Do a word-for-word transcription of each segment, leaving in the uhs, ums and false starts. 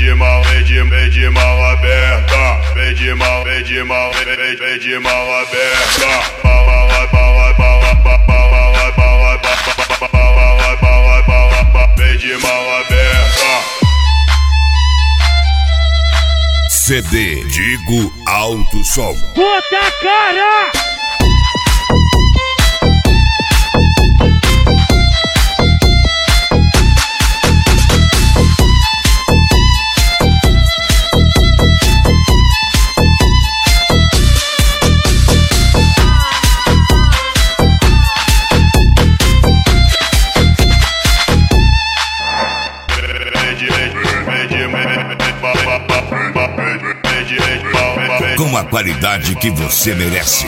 de mal, vem de, vem de mal aberta, vem de mal, vem de mal, vem, vem, vem de mal aberta. Bala, bala, bala, bala, bala, bala, bala, bala, bala, vem de mal aberta. C D Digo Alto Som. Puta cara! Com a qualidade que você merece.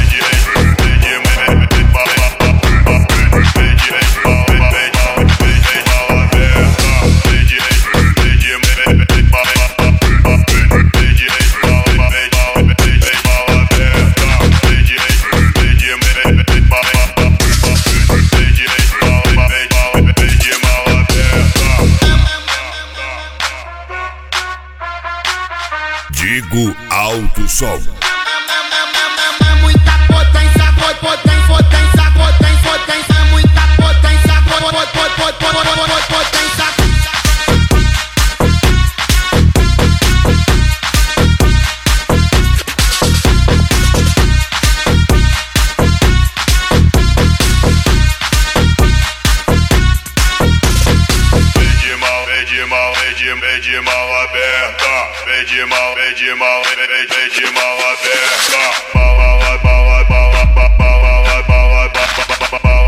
Digo Alto Som. Muita potência, potência, potência, potência, potência, muita potência, potência, potência. Vem de mal aberta, vem de mal, vem de mal, vem, vem de mal aberta. Bala, bala, bala, bala, bala, bala, bala, bala.